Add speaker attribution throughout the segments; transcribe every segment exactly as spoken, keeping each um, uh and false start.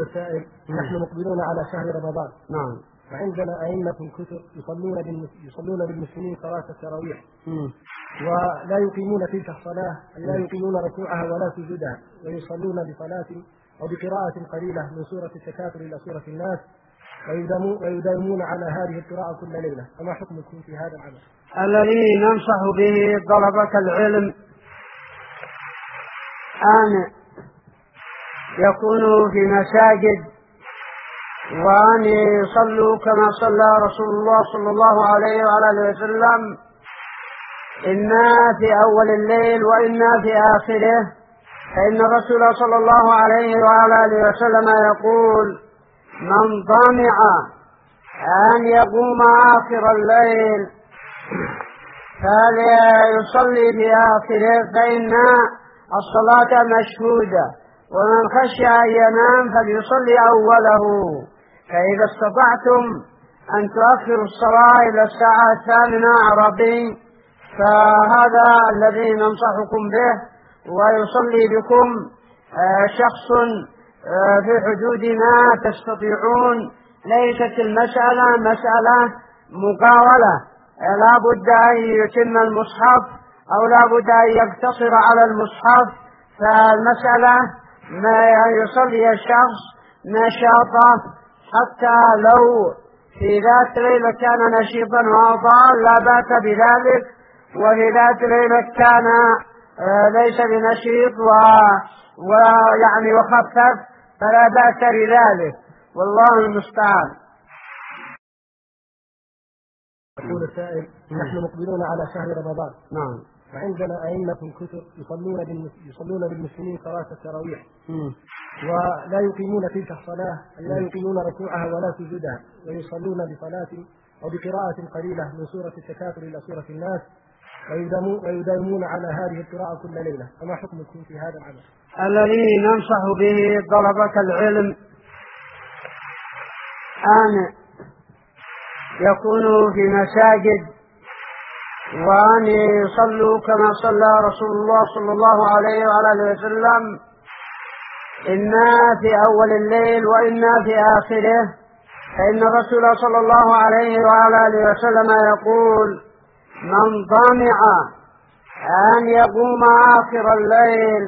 Speaker 1: يقول السائل: نحن مقبلون على شهر رمضان.
Speaker 2: نعم.
Speaker 1: وعندنا أئمة كثر يصلون يصلون بالمسلمين صلاة التراويح، ولا يقيمون تلك الصلاة، لا يقيمون ركوعها ولا سجودها، ويصلون بصلاة أو بقراءة قليلة من سورة التكاثر إلى سورة الناس، ويداومون على هذه القراءة كل ليلة، فما حكمكم في هذا العمل؟
Speaker 2: الذي ننصح به طلبة العلم أن يكونوا في مساجد، وأن يصلوا كما صلى رسول الله صلى الله عليه وآله وسلم، إنا في أول الليل وإنا في آخره، فإن الرسول صلى الله عليه وآله وسلم يقول: من طمع أن يقوم آخر الليل فليصلي في آخره، فإن الصلاة مشهودة، ومن خشي أن ينام فليصلي أوله. فإذا استطعتم أن تؤخروا الصلاة إلى الساعة الثامنة عربي فهذا الذي ننصحكم به، ويصلي بكم شخص في حدود ما تستطيعون. ليست المسألة مسألة مقاولة، لا بد أن يتم المصحف أو لا بد أن يقتصر على المصحف، فالمسألة ما يصلي الشخص نشاطا، حتى لو في ذات ليلة كان نشيطا وأضاء لا بأس بذلك، وفي ذات ليلة كان ليس بنشيط ويعني وخفف فلا بأس بذلك، والله المستعان.
Speaker 1: يقول السائل: نحن مقبلون على شهر رمضان.
Speaker 2: نعم.
Speaker 1: وعندنا أئمة كثر يصلون يصلون بالمسلمين صلاة التراويح، ولا يقيمون تلك الصلاة، لا يقيمون ركوعها ولا سجودها، ويصلون بصلاة أو بقراءة قليلة من سورة التكاثر إلى سورة الناس، ويداومون على هذه القراءة كل ليلة، فما حكمكم في هذا العمل؟
Speaker 2: الذي ننصح به طلبة العلم أن يكونوا في مساجد، وأن يصلوا كما صلى رسول الله صلى الله عليه وآله وسلم: إنا في أول الليل وإنا في آخره، فإن الرسول صلى الله عليه وآله وسلم يقول: من طمع أن يقوم آخر الليل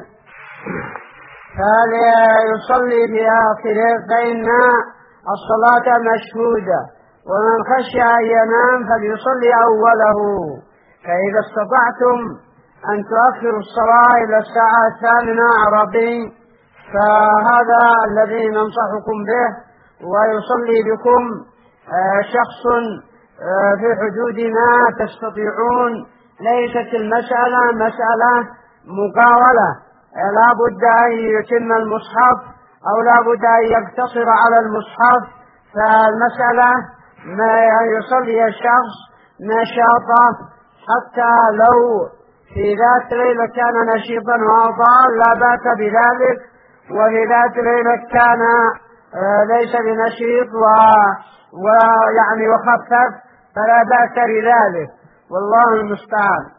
Speaker 2: فليصلي في آخره، فإن الصلاة مشهودة، ومن خشي أن ينام فليصلي أوله. فإذا استطعتم أن تؤخروا الصلاة إلى الساعة الثامنة عربي فهذا الذي ننصحكم به، ويصلي بكم شخص في حدود ما تستطيعون. ليست المسألة مسألة مقاولة، لا بد أن يتم المصحف أو لا بد أن يقتصر على المصحف، فالمسألة ما يصلي الشخص نشاطا، حتى لو في ذات ليلة كان نشيطا وأضاء لا بأس بذلك، وفي ذات ليلة كان ليس بنشيط ويعني وخفف فلا بأس بذلك، والله المستعان.